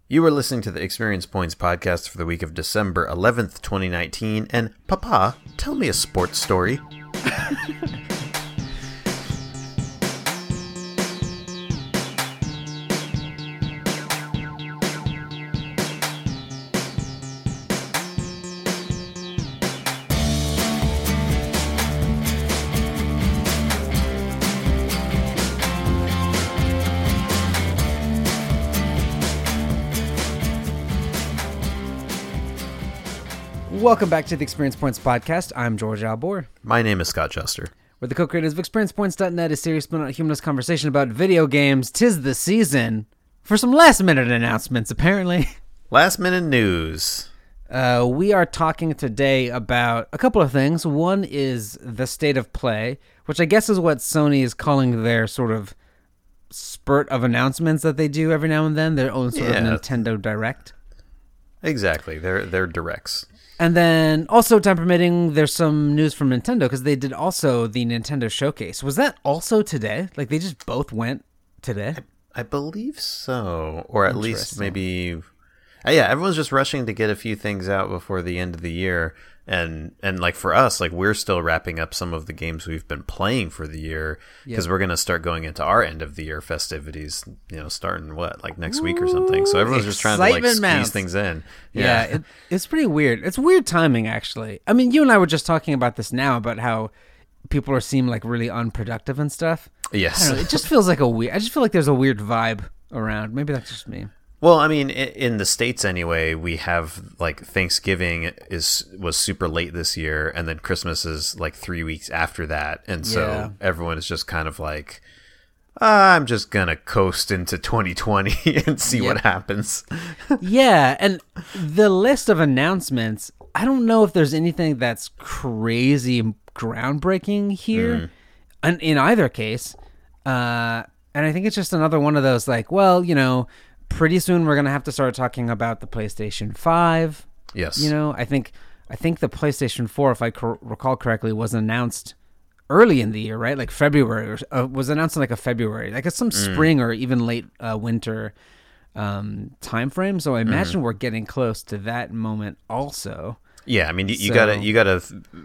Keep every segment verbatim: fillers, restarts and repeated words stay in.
You are listening to the Experience Points podcast for the week of December eleventh, twenty nineteen, and Papa, tell me a sports story. Welcome back to the Experience Points podcast. I'm George Albor. My name is Scott Chester. We're the co-creators of Experience Points dot net, a serious but not humorless conversation about video games. 'Tis the season for some last-minute announcements, apparently. Last-minute news. Uh, we are talking today about a couple of things. One is the state of play, which I guess is what Sony is calling their sort of spurt of announcements that they do every now and then, their own sort Yeah. of Nintendo Direct. Exactly. They're, they're directs. And then, also, time permitting, there's some news from Nintendo, because they did also the Nintendo Showcase. Was that also today? Like, they just both went today? I, I believe so. Or at least maybe... Uh, yeah, everyone's just rushing to get a few things out before the end of the year. And, and like, for us, like, we're still wrapping up some of the games we've been playing for the year, because yep. we're going to start going into our end of the year festivities, you know, starting, what, like next week or something. So everyone's just trying to, like, squeeze mounts. things in. Yeah, yeah it, it's pretty weird. It's weird timing, actually. I mean, you and I were just talking about this now, about how people are seem like really unproductive and stuff. Yes. I don't know, it just feels like a weird, I just feel like there's a weird vibe around. Maybe that's just me. Well, I mean, in the States anyway, we have, like, Thanksgiving is was super late this year, and then Christmas is, like, three weeks after that. And so yeah. everyone is just kind of like, I'm just going to coast into twenty twenty and see yep. what happens. Yeah, and the list of announcements, I don't know if there's anything that's crazy groundbreaking here mm. in, in either case. Uh, and I think it's just another one of those, like, well, you know... Pretty soon we're gonna have to start talking about the PlayStation five. Yes. You know, I think I think the PlayStation four, if I cor- recall correctly, was announced early in the year, right? Like February, or uh, was announced in like a February, like it's some mm. spring or even late uh, winter um, time frame. So I imagine mm. we're getting close to that moment also. Yeah, I mean, you, you so, gotta you gotta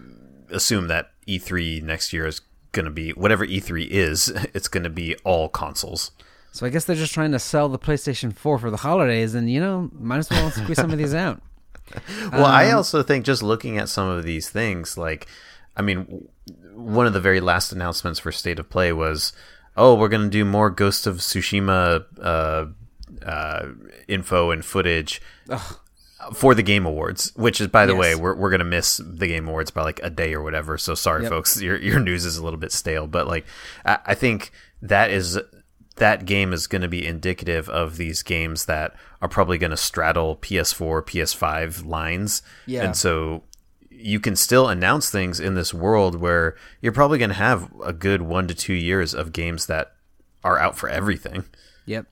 assume that E three next year is gonna be whatever E three is. It's gonna be all consoles. So I guess they're just trying to sell the PlayStation four for the holidays, and, you know, might as well squeeze some of these out. Well, um, I also think just looking at some of these things, like, I mean, one of the very last announcements for State of Play was, oh, we're going to do more Ghost of Tsushima uh, uh, info and footage ugh. for the Game Awards, which is, by the yes. way, we're we're going to miss the Game Awards by like a day or whatever. So sorry, yep. folks, your your news is a little bit stale. But, like, I, I think that is... that game is going to be indicative of these games that are probably going to straddle P S four, P S five lines. Yeah. And so you can still announce things in this world where you're probably going to have a good one to two years of games that are out for everything. Yep.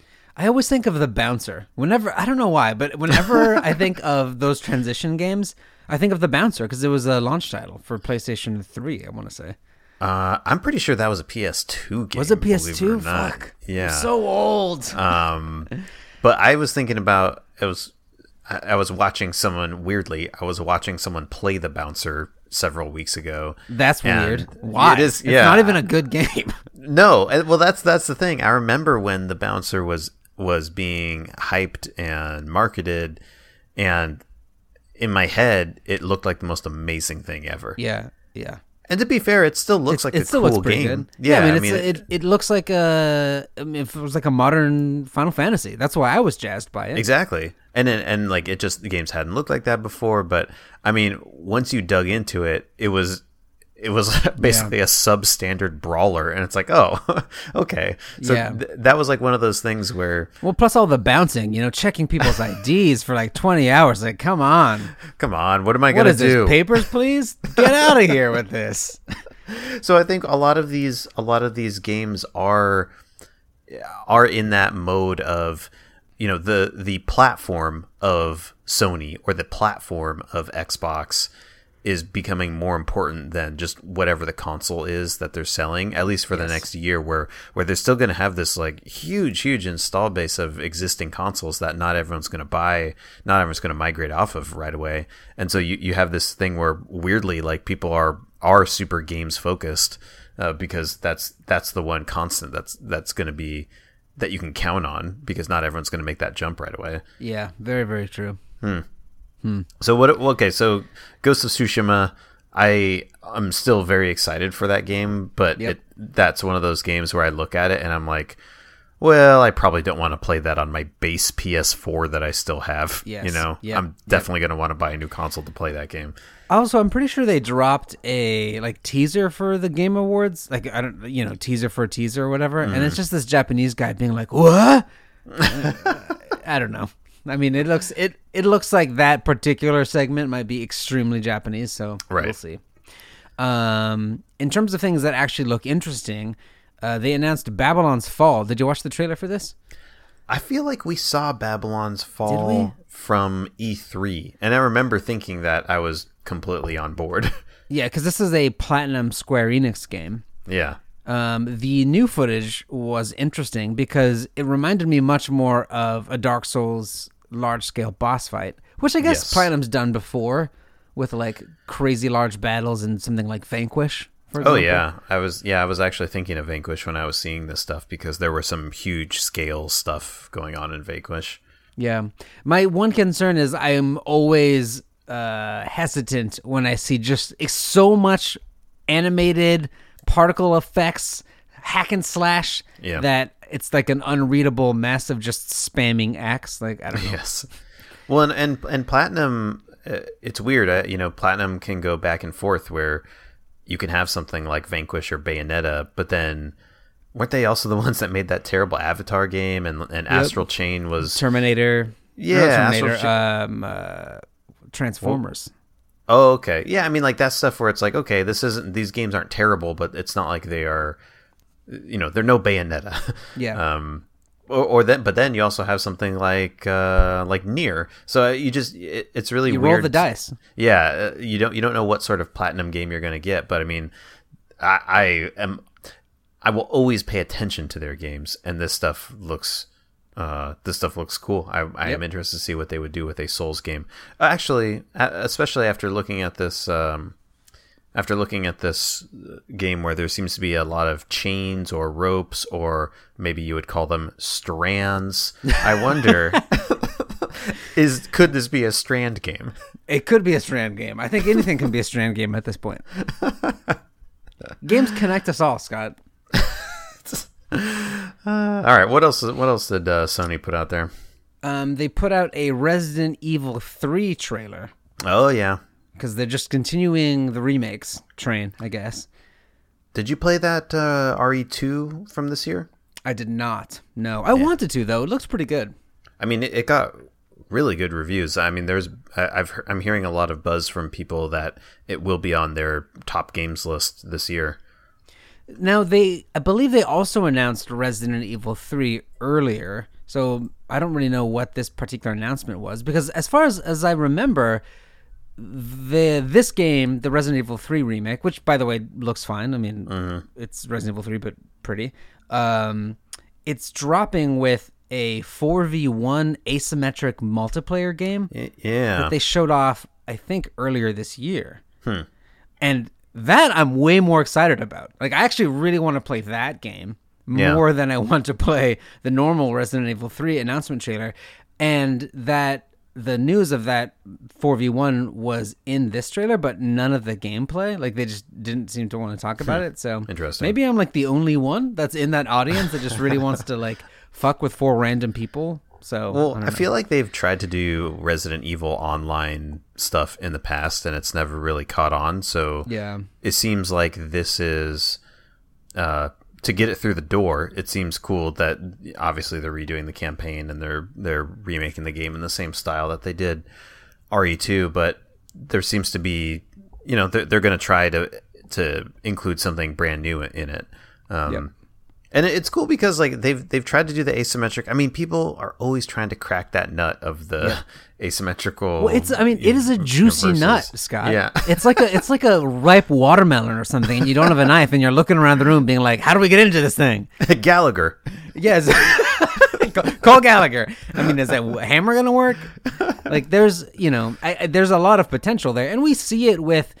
I always think of the Bouncer. Whenever, I don't know why, but whenever I think of those transition games, I think of the Bouncer because it was a launch title for PlayStation three, I want to say. Uh, I'm pretty sure that was a P S two game. Was it P S two? It Fuck. Yeah. I'm so old. Um, but I was thinking about it was. I, I was watching someone weirdly. I was watching someone play the Bouncer several weeks ago. That's weird. Why? It is. It's yeah. not even a good game. No. Well, that's that's the thing. I remember when the Bouncer was was being hyped and marketed, and in my head, it looked like the most amazing thing ever. Yeah. Yeah. And to be fair, it still looks it, like it a still cool looks pretty game. Good. Yeah, yeah, I mean, it's, I mean it, it it looks like a I mean, if it was like a modern Final Fantasy. That's why I was jazzed by it. Exactly, and and, and like it just the games hadn't looked like that before. But I mean, once you dug into it, it was it was basically yeah. a substandard brawler, and it's like, oh, okay. So yeah. th- that was like one of those things where well, plus all the bouncing, you know, checking people's I Ds for like twenty hours. Like, come on, come on, what am I what gonna is do? This, papers, please, get out of here with this. So I think a lot of these a lot of these games are are in that mode of, you know, the the platform of Sony or the platform of Xbox is becoming more important than just whatever the console is that they're selling, at least for yes. the next year, where where they're still going to have this like huge huge install base of existing consoles that not everyone's going to buy, not everyone's going to migrate off of right away. And so you, you have this thing where weirdly like people are are super games focused uh, because that's that's the one constant that's that's going to be that you can count on, because not everyone's going to make that jump right away. Yeah, very very true. Hmm. Hmm. So what? Okay, so Ghost of Tsushima, I I'm still very excited for that game, but yep. it, that's one of those games where I look at it and I'm like, well, I probably don't want to play that on my base P S four that I still have. Yes. You know, yep. I'm definitely yep. going to want to buy a new console to play that game. Also, I'm pretty sure they dropped a like teaser for the Game Awards, like I don't, you know, teaser for a teaser or whatever, mm. and it's just this Japanese guy being like, "What?" I don't know. I mean, it looks it it looks like that particular segment might be extremely Japanese, so right. we'll see. Um, in terms of things that actually look interesting, uh, they announced Babylon's Fall. Did you watch the trailer for this? I feel like we saw Babylon's Fall from E three, and I remember thinking that I was completely on board. Yeah, because this is a Platinum Square Enix game. Yeah. Um, the new footage was interesting because it reminded me much more of a Dark Souls large-scale boss fight, which I guess yes. Platinum's done before with like crazy large battles in something like Vanquish, for example. Oh yeah, I was yeah I was actually thinking of Vanquish when I was seeing this stuff, because there were some huge scale stuff going on in Vanquish. Yeah, my one concern is I am always uh, hesitant when I see just so much animated particle effects, hack and slash, yeah. that it's like an unreadable mess of just spamming X. Like, I don't know. Yes. Well, and and, and Platinum, uh, it's weird. Uh, you know, Platinum can go back and forth where you can have something like Vanquish or Bayonetta, but then weren't they also the ones that made that terrible Avatar game, and and yep. Astral Chain was Terminator? Yeah, Terminator. Cha- um, uh, Transformers. Well, oh, okay. Yeah, I mean, like that stuff where it's like, okay, this isn't, these games aren't terrible, but it's not like they are, you know, they're no Bayonetta. Yeah. Um, or, or then, but then you also have something like, uh, like Nier. So you just, it, it's really you weird. You roll the dice. Yeah, you don't, you don't know what sort of Platinum game you're going to get, but I mean, I, I am, I will always pay attention to their games, and this stuff looks. Uh, this stuff looks cool. I, I yep. am interested to see what they would do with a Souls game. Uh, actually, especially after looking at this, um, after looking at this game where there seems to be a lot of chains or ropes, or maybe you would call them strands. I wonder, is could this be a Strand game? It could be a Strand game. I think anything can be a Strand game at this point. Games connect us all, Scott. Uh, all right, what else? What else did uh, Sony put out there? Um, they put out a Resident Evil three trailer. Oh yeah, because they're just continuing the remakes train, I guess. Did you play that uh, R E two from this year? I did not. No, I yeah. wanted to though. It looks pretty good. I mean, it, it got really good reviews. I mean, there's I, I've I'm hearing a lot of buzz from people that it will be on their top games list this year. Now, they, I believe they also announced Resident Evil three earlier, so I don't really know what this particular announcement was, because as far as, as I remember, the this game, the Resident Evil three remake, which, by the way, looks fine. I mean, mm-hmm. it's Resident Evil three, but pretty. Um, it's dropping with a four v one asymmetric multiplayer game. Yeah. That they showed off, I think, earlier this year. Hmm. And that I'm way more excited about. Like, I actually really want to play that game more yeah. than I want to play the normal Resident Evil three announcement trailer. And that the news of that four v one was in this trailer, but none of the gameplay. Like, they just didn't seem to want to talk about it. So interesting. Maybe I'm like the only one that's in that audience that just really wants to like fuck with four random people. So well, I, I feel like they've tried to do Resident Evil Online stuff in the past, and it's never really caught on. So yeah, it seems like this is uh, to get it through the door. It seems cool that obviously they're redoing the campaign and they're they're remaking the game in the same style that they did R E two. But there seems to be, you know, they're, they're going to try to to include something brand new in it. Um, yep. And it's cool because like they've they've tried to do the asymmetric. I mean, people are always trying to crack that nut of the yeah. asymmetrical. Well, it's I mean, it is a juicy versus, nut, Scott. Yeah, it's like a it's like a ripe watermelon or something, and you don't have a knife, and you're looking around the room, being like, "How do we get into this thing?" Gallagher. Yes. Call Gallagher. I mean, is that hammer gonna work? Like, there's you know, I, I, there's a lot of potential there, and we see it with.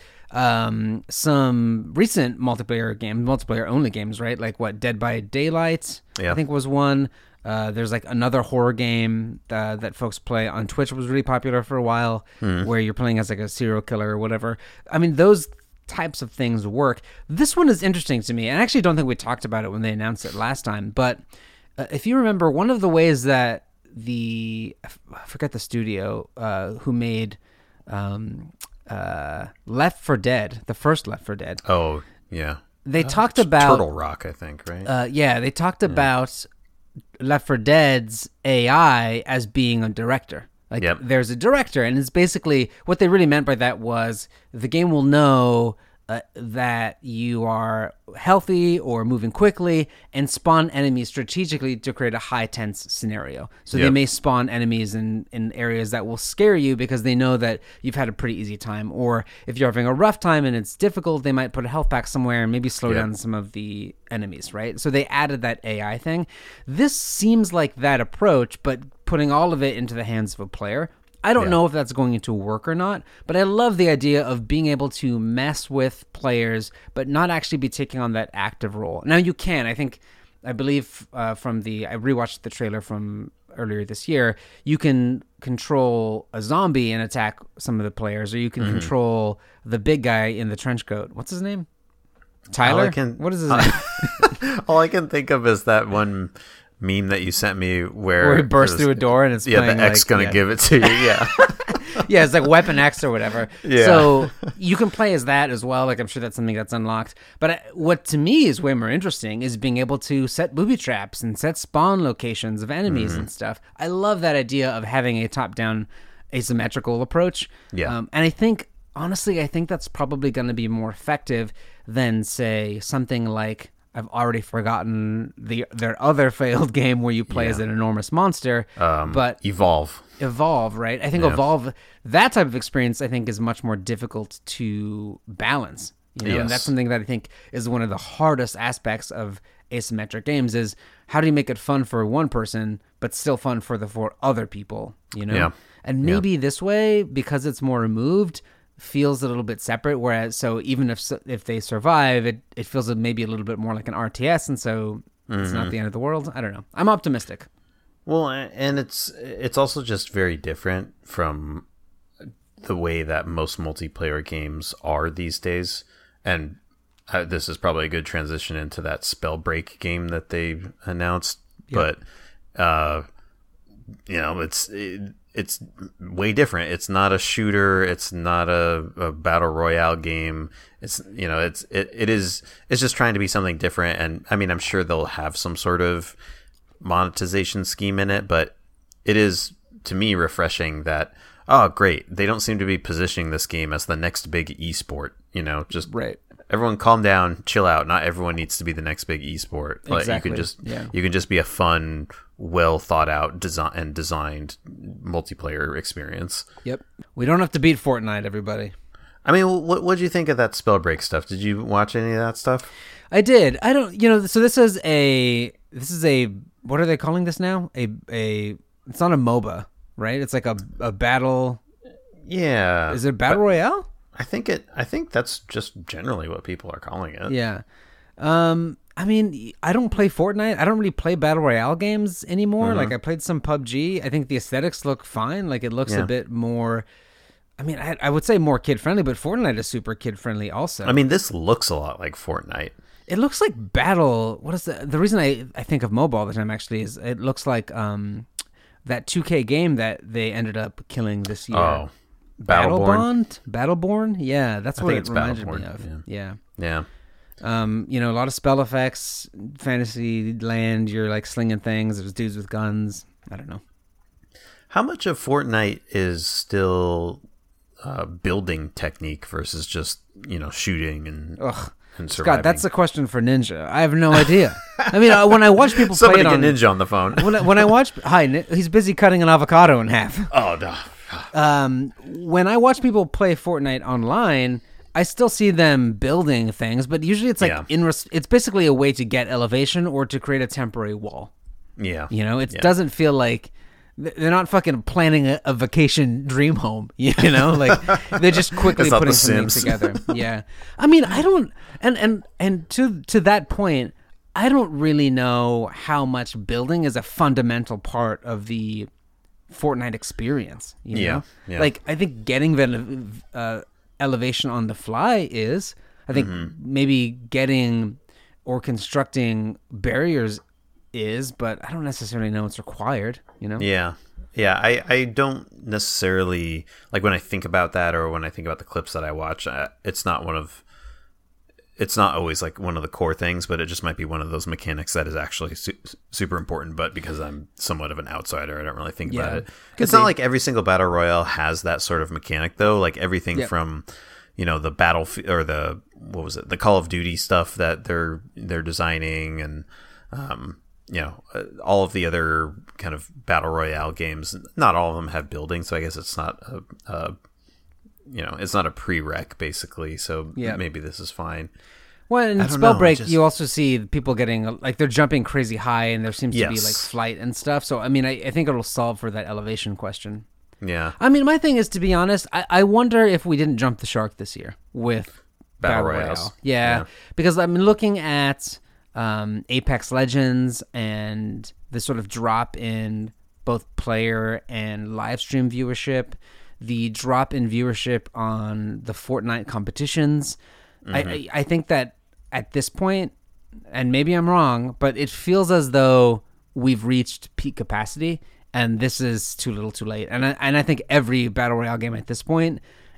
Um, some recent multiplayer games, multiplayer only games, right? Like what, Dead by Daylight, yeah. I think was one. Uh, there's like another horror game uh, that folks play on Twitch was really popular for a while, mm. where you're playing as like a serial killer or whatever. I mean, those types of things work. This one is interesting to me, and I actually don't think we talked about it when they announced it last time. But uh, if you remember, one of the ways that the I forget the studio uh, who made. Um, uh Left four Dead, the first Left four Dead. Oh, yeah. They oh, talked about Turtle Rock, I think, right? Uh yeah, they talked yeah. about Left four Dead's A I as being a director. Like yep. there's a director, and it's basically what they really meant by that was the game will know uh, that you are healthy or moving quickly and spawn enemies strategically to create a high tense scenario. So yep. they may spawn enemies in, in areas that will scare you because they know that you've had a pretty easy time. Or if you're having a rough time and it's difficult, they might put a health pack somewhere and maybe slow yep. down some of the enemies, right? So they added that A I thing. This seems like that approach, but putting all of it into the hands of a player. I don't yeah. know if that's going to work or not, but I love the idea of being able to mess with players, but not actually be taking on that active role. Now you can, I think, I believe uh, from the, I rewatched the trailer from earlier this year, you can control a zombie and attack some of the players, or you can mm-hmm. control the big guy in the trench coat. What's his name? Tyler? Can, what is his uh, name? All I can think of is that one meme that you sent me where, where he bursts through a door and it's yeah playing the X like, gonna yeah. give it to you yeah yeah it's like Weapon X or whatever yeah. So you can play as that as well. Like I'm sure that's something that's unlocked, but I, what to me is way more interesting is being able to set booby traps and set spawn locations of enemies mm-hmm. and stuff. I love that idea of having a top down asymmetrical approach. Yeah um, and I think honestly I think that's probably going to be more effective than say something like I've already forgotten the their other failed game where you play yeah. as an enormous monster. Um, but Evolve. Evolve, right? I think yeah. Evolve, that type of experience, I think, is much more difficult to balance. You know, yes. and that's something that I think is one of the hardest aspects of asymmetric games is how do you make it fun for one person, but still fun for the four other people, you know? Yeah. And maybe yeah. this way, because it's more removed, feels a little bit separate, whereas so even if if they survive, it, it feels maybe a little bit more like an R T S, and so mm-hmm. it's not the end of the world. I don't know. I'm optimistic. Well, and it's it's also just very different from the way that most multiplayer games are these days. And uh, this is probably a good transition into that Spellbreak game that they announced. Yep. But, uh, you know, it's... It, it's way different. It's not a shooter. It's not a, a battle royale game. It's, you know, it's, it, it is, it's just trying to be something different. And I mean, I'm sure they'll have some sort of monetization scheme in it, but it is to me refreshing that, oh, great. They don't seem to be positioning this game as the next big esport, you know, just right. Everyone calm down, chill out. Not everyone needs to be the next big esport. Like exactly. you can just, yeah. you can just be a fun, well thought out design and designed multiplayer experience. Yep. We don't have to beat Fortnite, everybody. I mean, what what did you think of that Spellbreak stuff? Did you watch any of that stuff? I did. I don't, you know, so this is a, this is a, what are they calling this now? A, a, it's not a MOBA, right? It's like a, a battle. Yeah. Is it a battle royale? I think it, I think that's just generally what people are calling it. Yeah. Um, I mean, I don't play Fortnite. I don't really play battle royale games anymore. Mm-hmm. Like I played some P U B G. I think the aesthetics look fine. Like it looks yeah. a bit more, I mean, I, I would say more kid friendly, but Fortnite is super kid friendly also. I mean, this looks a lot like Fortnite. It looks like battle. What is the, the reason I, I think of MOBA all the time actually is it looks like, um, that two K game that they ended up killing this year. Oh. Battleborn? Battleborn? Yeah, that's I what think it it's reminded Battleborn. me of. Yeah. Yeah. Yeah. Um, you know, a lot of spell effects, fantasy land, you're like slinging things, there's dudes with guns. I don't know. How much of Fortnite is still uh, building technique versus just, you know, shooting and Ugh. and surviving. Scott, that's a question for Ninja. I have no idea. I mean, uh, when I watch people Somebody play it get on Ninja on the phone. when I, when I watch, hi, Ni- he's busy cutting an avocado in half. Oh no. Um, when I watch people play Fortnite online, I still see them building things, but usually it's like Yeah. in res- it's basically a way to get elevation or to create a temporary wall. Yeah. You know, it Yeah. doesn't feel like they're not fucking planning a, a vacation dream home. You know, like they're just quickly It's not putting The something Sims. together. Yeah, I mean, I don't, and and and to to that point, I don't really know how much building is a fundamental part of the Fortnite experience. You know? Yeah, yeah. Like I think getting the uh, elevation on the fly is. I think Mm-hmm. maybe getting or constructing barriers is, but I don't necessarily know it's required, you know? Yeah. Yeah, I, I don't necessarily, like when I think about that or when I think about the clips that I watch, uh, it's not one of, it's not always like one of the core things, but it just might be one of those mechanics that is actually su- super important, but because I'm somewhat of an outsider, I don't really think about Yeah, it. could It's not be. like every single battle royale has that sort of mechanic though, like everything Yep. from, you know, the battle or the, what was it, the Call of Duty stuff that they're, they're designing and, um, you know, uh, all of the other kind of battle royale games, not all of them have building, so I guess it's not a, a you know, it's not a prereq basically. So Yeah. maybe this is fine. Well, in I don't know, Spellbreak, just- you also see people getting, like, they're jumping crazy high and there seems to be, Yes. like, flight and stuff. So, I mean, I, I think it'll solve for that elevation question. Yeah, I mean, my thing is, to be honest, I, I wonder if we didn't jump the shark this year with Battle Battle Royales. Royale. Yeah, Yeah. because I'm looking at um, Apex Legends and the sort of drop in both player and live stream viewership, the drop in viewership on the Fortnite competitions. Mm-hmm. I, I, I think that at this point, and maybe I'm wrong, but it feels as though we've reached peak capacity and this is too little too late. And I, and I think every Battle Royale game at this point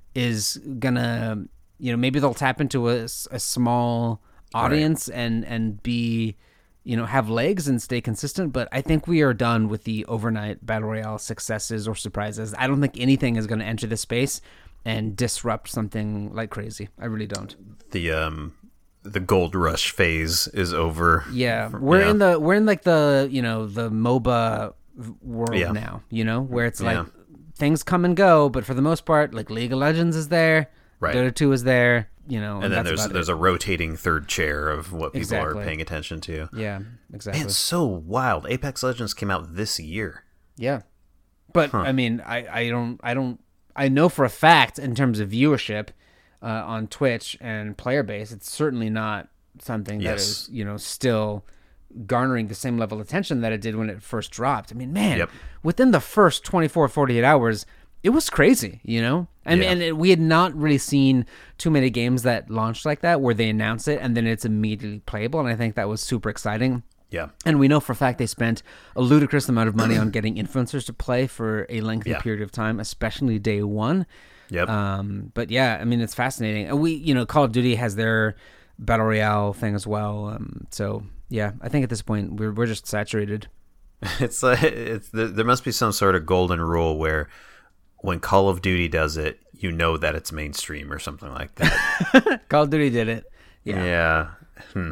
is gonna, you know, maybe they'll tap into a, s- a small audience and, and be, you know, have legs and stay consistent. But I think we are done with the overnight Battle Royale successes or surprises. I don't think anything is going to enter this space and disrupt something like crazy. I really don't. the um the gold rush phase is over. Yeah, we're Yeah. in the we're in like the you know the MOBA world Yeah. now. You know where it's like Yeah. things come and go, but for the most part, like League of Legends is there, Right. Dota two is there. You know, And then that's there's about there's it. a rotating third chair of what people Exactly. are paying attention to. yeah, exactly. Man, it's so wild. Apex Legends came out this year. Yeah, but I mean, I, I don't I don't I know for a fact in terms of viewership uh, on Twitch and player base, it's certainly not something that Yes. is you know still garnering the same level of attention that it did when it first dropped. I mean, man, Yep. within the first twenty-four, forty-eight hours, it was crazy, you know? And, Yeah. and it, we had not really seen too many games that launched like that where they announce it and then it's immediately playable. And I think that was super exciting. Yeah. And we know for a fact they spent a ludicrous amount of money on getting influencers to play for a lengthy Yeah. period of time, especially day one. Yep. Um, but yeah, I mean, it's fascinating. And we, you know, Call of Duty has their Battle Royale thing as well. Um, so yeah, I think at this point we're we're just saturated. It's like it's there, there must be some sort of golden rule where when Call of Duty does it, you know that it's mainstream or something like that. Call of Duty did it. Yeah. Yeah. Hmm.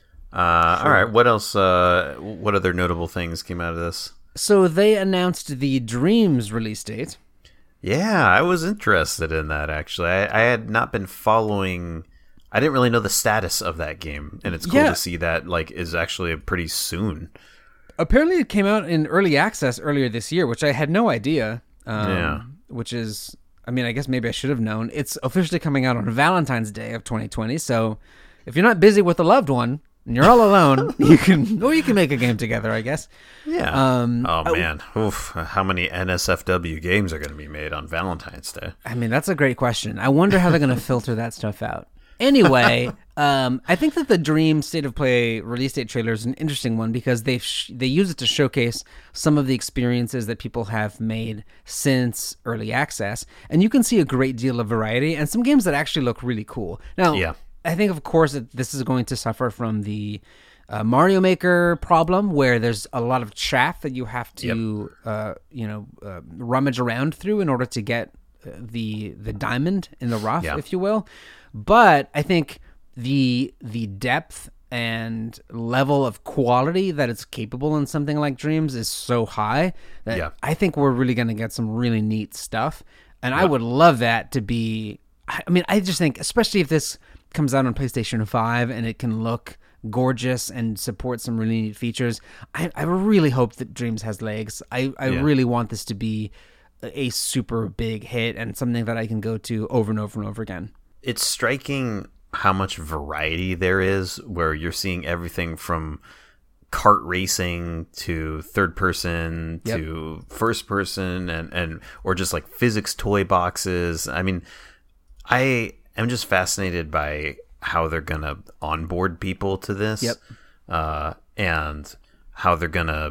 Uh, All right. What else? Uh, what other notable things came out of this? So they announced the Dreams release date. Yeah, I was interested in that actually. I, I had not been following. I didn't really know the status of that game, and it's cool Yeah. to see that like is actually pretty soon. Apparently, it came out in early access earlier this year, which I had no idea. Um, Yeah. Which is, I mean, I guess maybe I should have known. It's officially coming out on Valentine's Day of twenty twenty. So if you're not busy with a loved one and you're all alone, you can, or you can make a game together, I guess. Yeah. Um, oh man, Oof, how many N S F W games are going to be made on Valentine's Day? I mean, that's a great question. I wonder how they're going to filter that stuff out. Anyway, um, I think that the Dream State of Play release date trailer is an interesting one because they sh- they use it to showcase some of the experiences that people have made since early access, and you can see a great deal of variety and some games that actually look really cool. Now, Yeah. I think, of course, that this is going to suffer from the uh, Mario Maker problem, where there's a lot of chaff that you have to, uh, you know, uh, rummage around through in order to get uh, the the diamond in the rough, Yeah. if you will. But I think the the depth and level of quality that it's capable in something like Dreams is so high that Yeah. I think we're really going to get some really neat stuff. And I Yep. would love that to be, I mean, I just think, especially if this comes out on PlayStation five and it can look gorgeous and support some really neat features, I, I really hope that Dreams has legs. I, I Yeah. really want this to be a a super big hit and something that I can go to over and over and over again. It's striking how much variety there is, where you're seeing everything from kart racing to third person Yep. to first person, and, and or just like physics toy boxes. I mean, I am just fascinated by how they're gonna onboard people to this. Yep. uh, and how they're gonna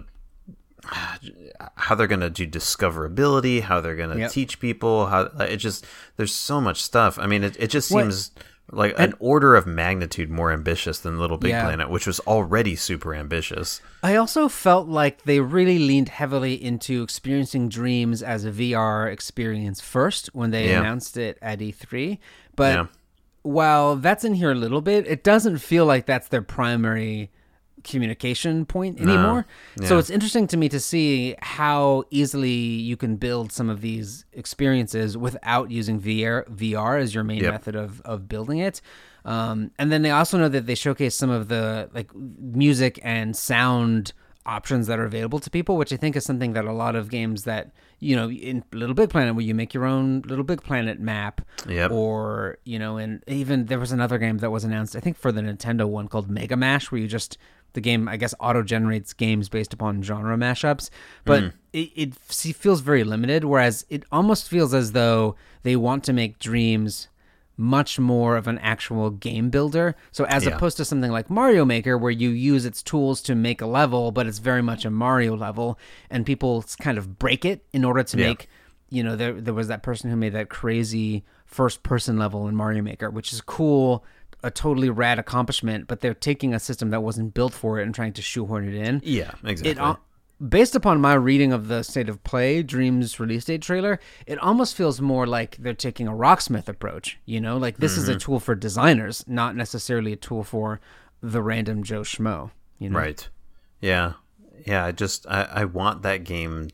how they're gonna do discoverability, how they're gonna Yep. teach people how it just there's so much stuff. I mean, it, it just What- seems like an order of magnitude more ambitious than Little Big Yeah. Planet, which was already super ambitious. I also felt like they really leaned heavily into experiencing Dreams as a V R experience first when they Yeah. announced it at E three. But Yeah. while that's in here a little bit, it doesn't feel like that's their primary communication point anymore. So Yeah. it's interesting to me to see how easily you can build some of these experiences without using V R, V R as your main Yep. method of, of building it. Um, and then they also know that they showcase some of the like music and sound options that are available to people, which I think is something that a lot of games that, you know, in Little Big Planet, where you make your own Little Big Planet map, Yep. or, you know, and even there was another game that was announced, I think for the Nintendo one, called Mega Mash, where you just, the game, I guess, auto-generates games based upon genre mashups, but Mm. it, it f- feels very limited, whereas it almost feels as though they want to make Dreams much more of an actual game builder. So as Yeah. opposed to something like Mario Maker, where you use its tools to make a level, but it's very much a Mario level, and people s- kind of break it in order to Yeah. make, you know, there there was that person who made that crazy first person level in Mario Maker, which is cool, a totally rad accomplishment, but they're taking a system that wasn't built for it and trying to shoehorn it in. Yeah, exactly. It, al- based upon my reading of the State of Play Dreams release date trailer, it almost feels more like they're taking a Rocksmith approach. You know, like this is a tool for designers, not necessarily a tool for the random Joe Schmo. You know, Right. Yeah. Yeah. I just I, I want that game.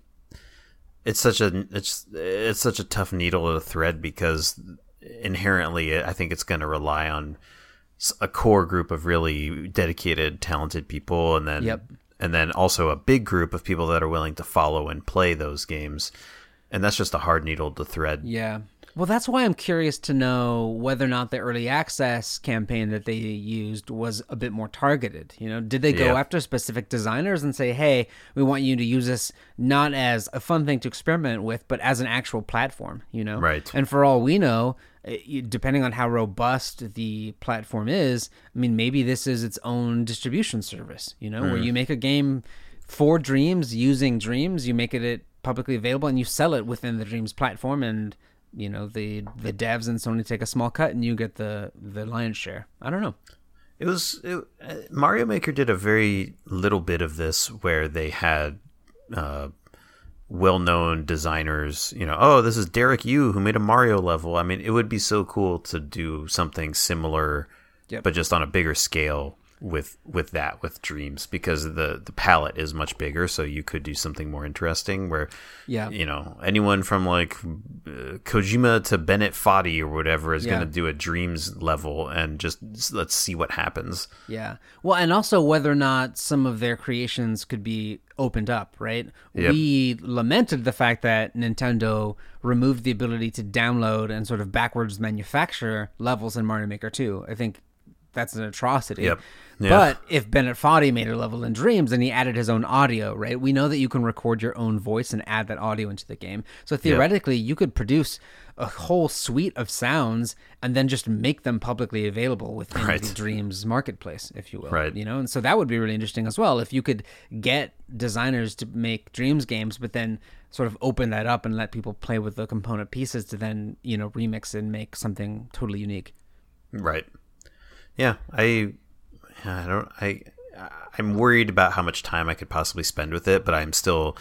It's such a it's it's such a tough needle to thread, because inherently I think it's going to rely on s- a core group of really dedicated, talented people, and then Yep. and then also a big group of people that are willing to follow and play those games. And that's just a hard needle to thread. Yeah. Well, that's why I'm curious to know whether or not the early access campaign that they used was a bit more targeted. You know, did they go Yeah. after specific designers and say, "Hey, we want you to use this not as a fun thing to experiment with, but as an actual platform," you know? Right. And for all we know, eh, you- depending on how robust the platform is, I mean, maybe this is its own distribution service, you know, where you make a game for Dreams using Dreams, you make it it publicly available, and you sell it within the Dreams platform, and you know the the devs and Sony take a small cut, and you get the the lion's share. I don't know. It was it, uh, Mario Maker did a very little bit of this, where they had uh, well-known designers. You know, oh, this is Derek Yu who made a Mario level. I mean, it would be so cool to do something similar, Yep. but just on a bigger scale with with that with Dreams, because the the palette is much bigger, so you could do something more interesting. Where Yeah. you know, anyone from like uh, Kojima to Bennett Foddy or whatever is Yeah. going to do a Dreams level, and just let's see what happens. Yeah. Well, and also whether or not some of their creations could be opened up, right? Yep. We lamented the fact that Nintendo removed the ability to download and sort of backwards manufacture levels in Mario Maker two. I think that's an atrocity. Yep. Yeah. But if Bennett Foddy made a level in Dreams and he added his own audio, right? We know that you can record your own voice and add that audio into the game. So theoretically, you could produce a whole suite of sounds and then just make them publicly available within Right. the Dreams marketplace, if you will. Right. You know, and so that would be really interesting as well. If you could get designers to make Dreams games, but then sort of open that up and let people play with the component pieces to then, you know, remix and make something totally unique. Right. Yeah, I, I don't, I, I'm worried about how much time I could possibly spend with it, but I'm still.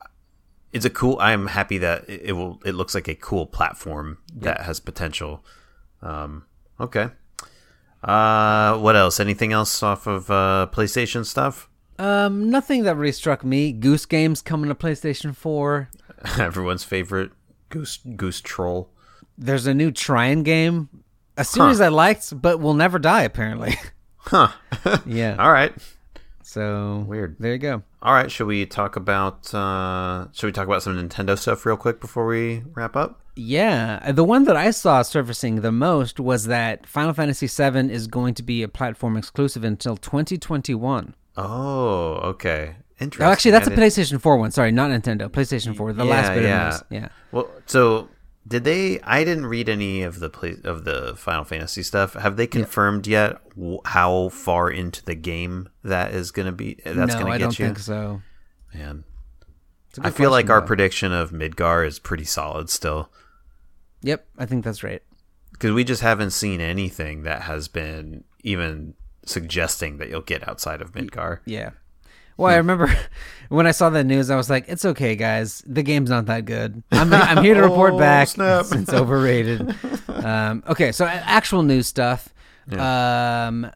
It's a cool. I'm happy that it, it will. It looks like a cool platform that has potential. Um, okay. Uh, what else? Anything else off of uh, PlayStation stuff? Um, nothing that really struck me. Goose Game's coming to PlayStation four. Everyone's favorite Goose Goose Troll. There's a new Trine game, a series huh. I liked, but will never die apparently. Huh. Yeah. All right. So weird. There you go. All right. Should we talk about? Uh, should we talk about some Nintendo stuff real quick before we wrap up? Yeah, the one that I saw surfacing the most was that Final Fantasy seven is going to be a platform exclusive until twenty twenty-one. Oh, okay. Interesting. Oh, actually, that's a PlayStation four one. Sorry, not Nintendo. PlayStation four. The yeah, last bit yeah. of news. Yeah. Well, so did they? I didn't read any of the play, of the Final Fantasy stuff. Have they confirmed yeah. yet w- how far into the game that is going to be? That's no, going to get you. I don't think so. Man, I feel question, like our though. prediction of Midgar is pretty solid still. Yep, I think that's right. Because we just haven't seen anything that has been even suggesting that you'll get outside of Midgar. Yeah. Well, I remember when I saw that news, I was like, "It's okay, guys. The game's not that good. I'm I'm here to report oh, back. Snap. It's, it's overrated." um, okay, so actual news stuff. Yeah. Um,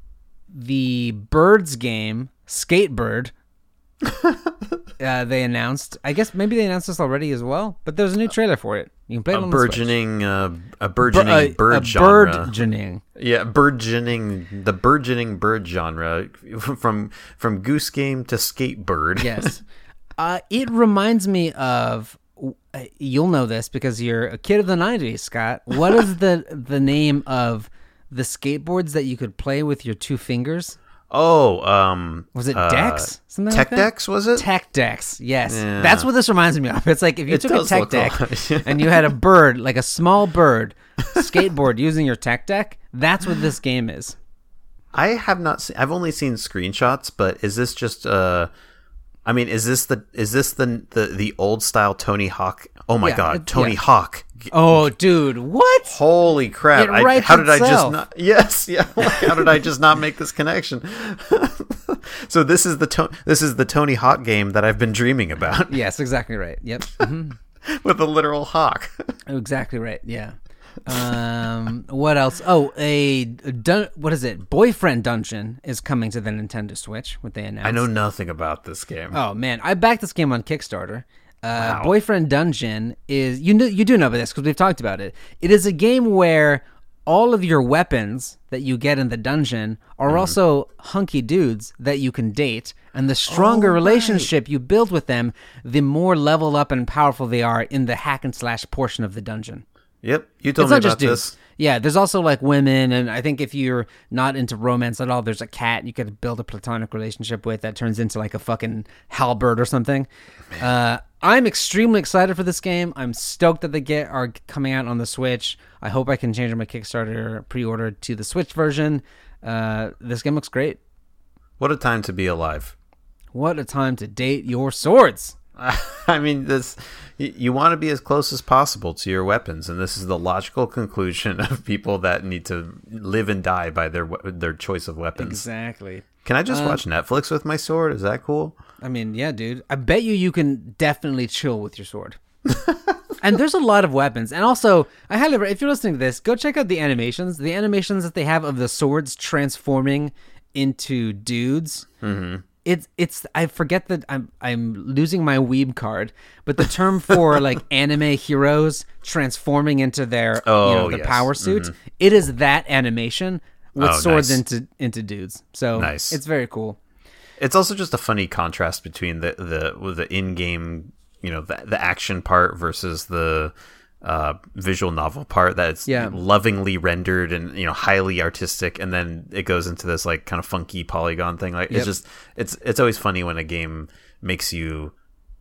the Birds game, Skatebird. uh, they announced. I guess maybe they announced this already as well. But there's a new trailer for it. You can play it a on burgeoning, the Switch. uh, a burgeoning Bur- a, bird a genre. Burgeoning. Yeah, burgeoning the burgeoning bird genre from from Goose Game to Skatebird. Yes, uh, it reminds me of. You'll know this because you're a kid of the nineties, Scott. What is the the name of the skateboards that you could play with your two fingers? Oh, um, was it uh, Dex? Something Tech like that? Dex, was it? Tech Dex, yes. Yeah. That's what this reminds me of. It's like if you It took a does Tech look Deck like- and you had a bird, like a small bird, skateboard using your Tech Deck, that's what this game is. I have not seen. I've only seen screenshots, but is this just? Uh, I mean, is this the is this the the, the old style Tony Hawk? Oh my Yeah, God, it- Tony yeah. Hawk! Oh, dude, what? Holy crap! It I, writes how did I just itself. not? Yes, yeah. How did I just not make this connection? So this is the to- this is the Tony Hawk game that I've been dreaming about Yes, exactly right. Yep. Mhm. with a literal hawk. Exactly right. Yeah. Um, what else? Oh, a dun- what is it? Boyfriend Dungeon is coming to the Nintendo Switch. What they announced. I know nothing about this game. Oh man, I backed this game on Kickstarter. Uh, Wow. Boyfriend Dungeon is you know you do know about this because we've talked about it. It is a game where all of your weapons that you get in the dungeon are also hunky dudes that you can date, and the stronger Oh, right. relationship you build with them, the more leveled up and powerful they are in the hack and slash portion of the dungeon. Yep, you told It's me not about just dudes. this. Yeah, there's also like women, and I think if you're not into romance at all, there's a cat you could build a platonic relationship with that turns into like a fucking halberd or something. Uh, I'm extremely excited for this game. I'm stoked that they get are coming out on the Switch. I hope I can change my Kickstarter pre-order to the Switch version. Uh, this game looks great. What a time to be alive. What a time to date your swords. I mean, this you, you want to be as close as possible to your weapons, and this is the logical conclusion of people that need to live and die by their we- their choice of weapons. Exactly. Can I just Um, watch Netflix with my sword? Is that cool? I mean, yeah, dude. I bet you you can definitely chill with your sword. And there's a lot of weapons. And also, I highly re- if you're listening to this, go check out the animations. The animations that they have of the swords transforming into dudes. Mm-hmm. It's it's I forget that I'm I'm losing my weeb card, but the term for like anime heroes transforming into their Oh, you know the yes. power suits, it is that animation with Oh, swords nice. into into dudes. So Nice. it's very cool. It's also just a funny contrast between the the with the in-game, you know, the, the action part versus the uh, visual novel part that's Yeah. lovingly rendered and, you know, highly artistic, and then it goes into this like kind of funky polygon thing. Like Yep. it's just it's it's always funny when a game makes you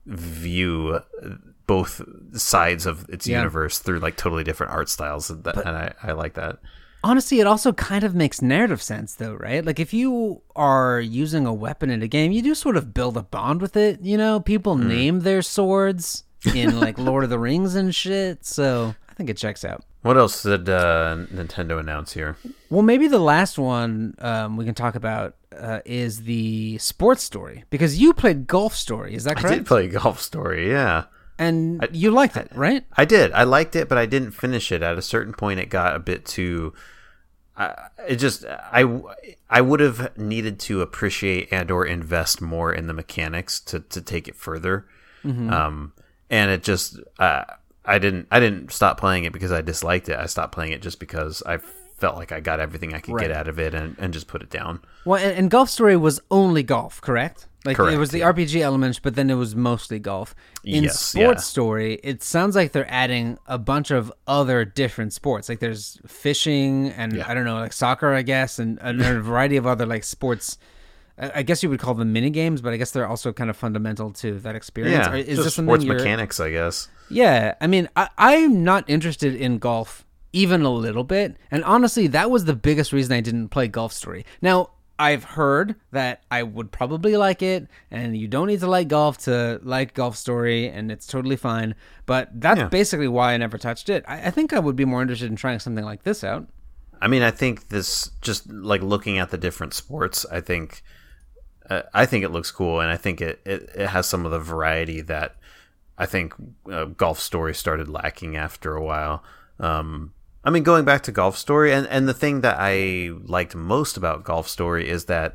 view both sides of its Yeah. universe through like totally different art styles, and, that, and I, I like that. Honestly, it also kind of makes narrative sense, though, right? Like, if you are using a weapon in a game, you do sort of build a bond with it. You know, people Mm. name their swords in, like, Lord of the Rings and shit. So I think it checks out. What else did uh, Nintendo announce here? Well, maybe the last one um, we can talk about uh, is the sports story. Because you played Golf Story, is that correct? I did play Golf Story, yeah. And you liked it, right? I did. I liked it, but I didn't finish it. At a certain point, it got a bit too I, it just I I would have needed to appreciate and or invest more in the mechanics to, to take it further. Mm-hmm. Um, and it just uh, I didn't I didn't stop playing it because I disliked it. I stopped playing it just because I felt like I got everything I could Right. get out of it and, and just put it down. Well, and, and Golf Story was only golf, correct? Like Correct, it was the yeah. R P G elements, but then it was mostly golf. In Yes, Sports yeah. Story, it sounds like they're adding a bunch of other different sports. Like there's fishing and Yeah. I don't know, like soccer, I guess, and, and a variety of other like sports. I I guess you would call them mini games, but I guess they're also kind of fundamental to that experience. Yeah, Or is just this something sports you're- mechanics, I guess. Yeah, I mean, I, I'm not interested in golf even a little bit. And honestly, that was the biggest reason I didn't play Golf Story. Now, I've heard that I would probably like it, and you don't need to like golf to like Golf Story, and it's totally fine. But that's Yeah. basically why I never touched it. I, I think I would be more interested in trying something like this out. I mean, I think this just like looking at the different sports. I think, uh, I think it looks cool, and I think it, it, it has some of the variety that I think uh, Golf Story started lacking after a while. Um, I mean, going back to Golf Story, and, and the thing that I liked most about Golf Story is that,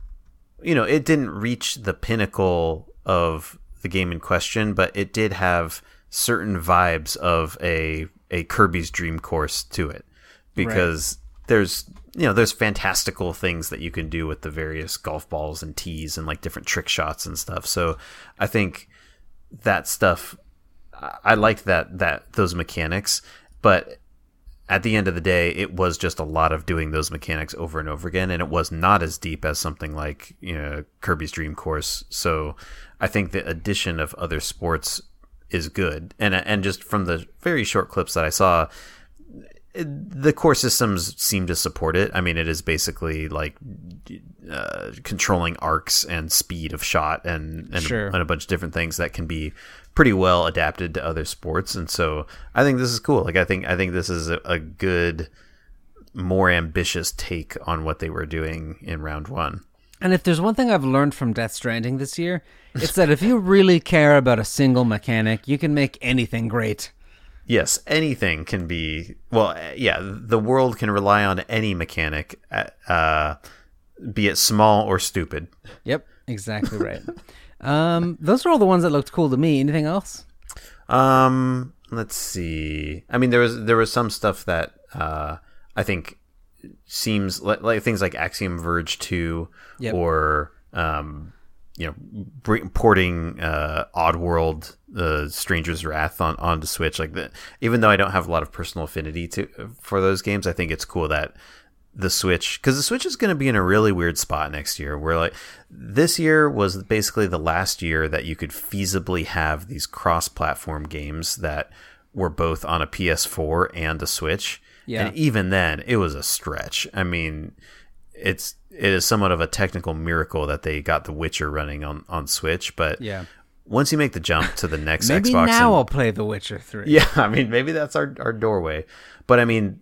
you know, it didn't reach the pinnacle of the game in question, but it did have certain vibes of a a Kirby's Dream Course to it, because there's you know there's fantastical things that you can do with the various golf balls and tees and like different trick shots and stuff. So I think that stuff, I I liked that that those mechanics, but at the end of the day, it was just a lot of doing those mechanics over and over again, and it was not as deep as something like you know Kirby's Dream Course. So I think the addition of other sports is good, and and just from the very short clips that I saw, it, the core systems seem to support it. I mean, it is basically like uh, controlling arcs and speed of shot and and, Sure. and a bunch of different things that can be pretty well adapted to other sports. And so I think this is cool. Like I think I think this is a, a good, more ambitious take on what they were doing in round one. And if there's one thing I've learned from Death Stranding this year, it's that if you really care about a single mechanic, you can make anything great. Yes, anything can be. Well, yeah, the world can rely on any mechanic, uh, be it small or stupid. Yep, exactly right. um, those are all the ones that looked cool to me. Anything else? Um, let's see. I mean, there was there was some stuff that uh, I think seems like, like things like Axiom Verge two, Yep. or um, you know, br- porting uh, Oddworld, uh, Stranger's Wrath on onto Switch. Like that, even though I don't have a lot of personal affinity to for those games, I think it's cool that the Switch, because the Switch is going to be in a really weird spot next year, where like this year was basically the last year that you could feasibly have these cross-platform games that were both on a P S four and a Switch. Yeah. And even then, it was a stretch. I mean, it's it is somewhat of a technical miracle that they got The Witcher running on, on Switch, but Yeah. once you make the jump to the next Maybe Xbox, now and- I'll play The Witcher three. yeah, I mean, maybe that's our, our doorway. But I mean,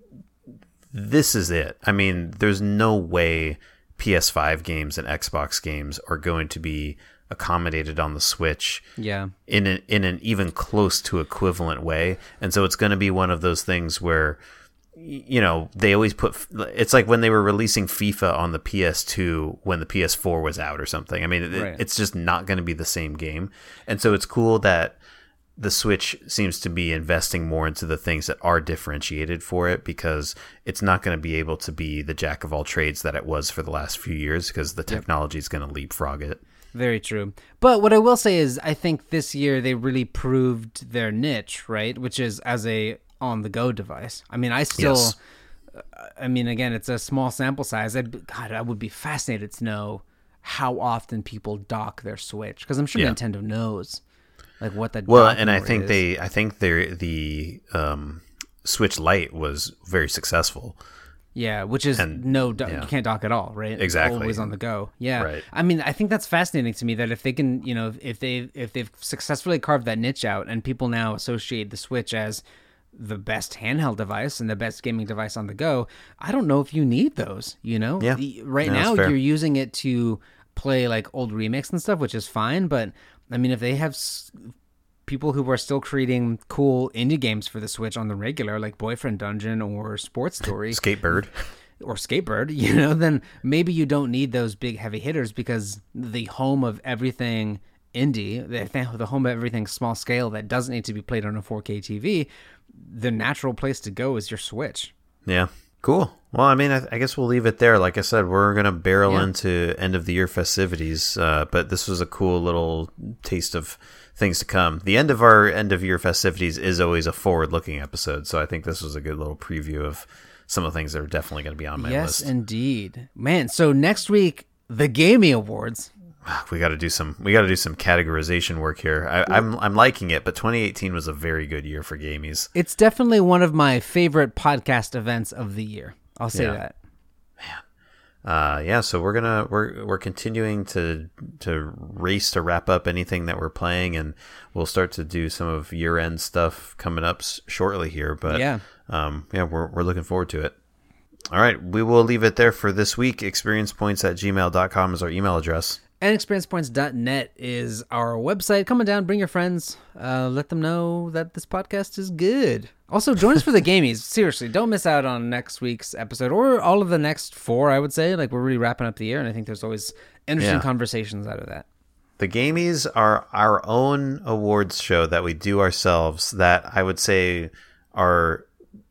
this is it. I mean, there's no way P S five games and Xbox games are going to be accommodated on the Switch Yeah. in an, in an even close to equivalent way. And so it's going to be one of those things where, y- you know, they always put, it's like when they were releasing FIFA on the P S two when the P S four was out or something. I mean, it, Right. it's just not going to be the same game. And so it's cool that the Switch seems to be investing more into the things that are differentiated for it, because it's not going to be able to be the jack of all trades that it was for the last few years, because the technology is going to leapfrog it. Very true. But what I will say is I think this year they really proved their niche, right? Which is as a on-the-go device. I mean, I still, Yes. I mean, again, it's a small sample size. I'd, God, I would be fascinated to know how often people dock their Switch, because I'm sure Yeah. Nintendo knows like what that. Well, docking and I port think is. they, I think they the um, Switch Lite was very successful. Yeah, which is And- no, do- yeah. you can't dock at all, right? Exactly. Always on the go. Yeah. Right. I mean, I think that's fascinating to me that if they can, you know, if they if they've successfully carved that niche out, and people now associate the Switch as the best handheld device and the best gaming device on the go, I don't know if you need those, you know? Yeah. The- Right No, that's now fair. you're using it to play like old remakes and stuff, which is fine, but I mean, if they have s- people who are still creating cool indie games for the Switch on the regular, like Boyfriend Dungeon or Sports Story, Skatebird. or Skatebird, you know, then maybe you don't need those big heavy hitters, because the home of everything indie, the, the home of everything small scale that doesn't need to be played on a four K T V, the natural place to go is your Switch. Yeah. Cool. Well, I mean, I, I guess we'll leave it there. Like I said, we're going to barrel yeah. into end of the year festivities, uh, but this was a cool little taste of things to come. The end of our end of year festivities is always a forward looking episode, so I think this was a good little preview of some of the things that are definitely going to be on my yes, list. Yes, indeed. Man, so next week, the Gamey Awards. We got to do some. We got to do some categorization work here. I, I'm I'm liking it, but twenty eighteen was a very good year for gamies. It's definitely one of my favorite podcast events of the year. I'll say yeah. that. Man, uh, yeah. So we're gonna we're we're continuing to to race to wrap up anything that we're playing, and we'll start to do some of year end stuff coming up shortly here. But yeah, um, yeah, we're we're looking forward to it. All right, we will leave it there for this week. experiencepoints at gmail dot com is our email address. And experience points dot net is our website. Come on down, bring your friends. Uh, let them know that this podcast is good. Also, join us for the Gamies. Seriously, don't miss out on next week's episode or all of the next four, I would say. Like, we're really wrapping up the year, and I think there's always interesting yeah. conversations out of that. The Gamies are our own awards show that we do ourselves that I would say are...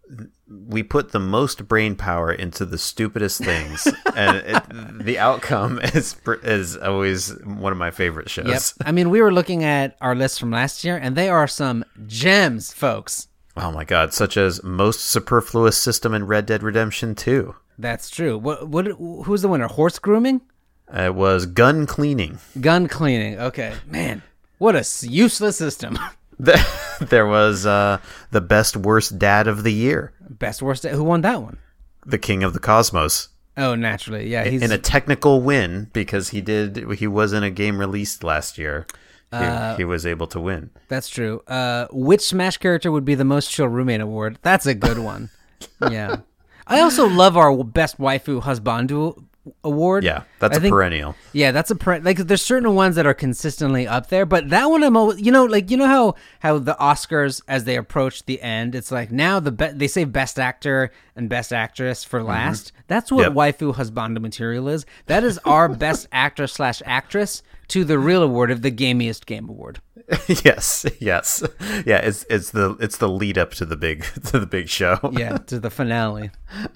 we put the most brain power into the stupidest things, and it, the outcome is is always one of my favorite shows. Yep. I mean, we were looking at our list from last year, and they are some gems, folks. Oh my god, such as most superfluous system in Red Dead Redemption two. That's true. What? What? Who was the winner? Horse grooming? It was gun cleaning. Gun cleaning. Okay, man, what a useless system. There was uh, the best worst dad of the year. Best worst dad? Who won that one? The King of the Cosmos. Oh, naturally, yeah. He's... in a technical win, because he did. He was in a game released last year. He, uh, he was able to win. That's true. Uh, which Smash character would be the most chill roommate award? That's a good one. Yeah. I also love our best waifu husbandu award. Yeah, that's I a think, perennial. Yeah, that's a per- like. There's certain ones that are consistently up there, but that one I'm always, you know, like you know how how the Oscars, as they approach the end, it's like now the be- they say best actor and best actress for last. Mm-hmm. That's what yep. waifu husbando material is. That is our best actor slash actress to the real award of the Gamiest Game Award. yes, yes, yeah. It's it's the it's the lead up to the big to the big show. Yeah, to the finale.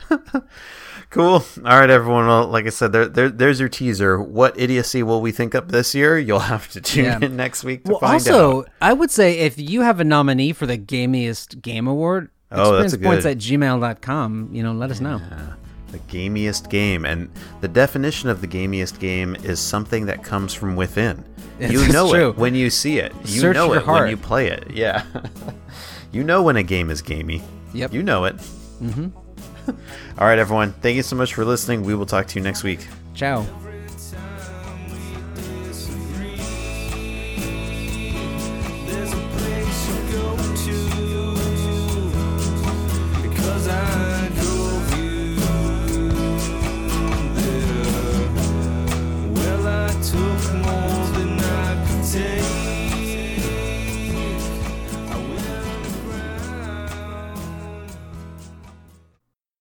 Cool. All right, everyone. Well, like I said, there, there, there's your teaser. What idiocy will we think up this year? You'll have to tune yeah. in next week to well, find also, out. Also, I would say if you have a nominee for the Gamiest Game Award, oh, that's a good. experience points at gmail dot com, you know, let us know. Yeah. The gamiest game. And the definition of the gamiest game is something that comes from within. It's you know true. it when you see it. You Search know your it heart. when you play it. Yeah. You know when a game is gamey. Yep. You know it. Mm-hmm. All right, everyone. Thank you so much for listening. We will talk to you next week. Ciao. Took more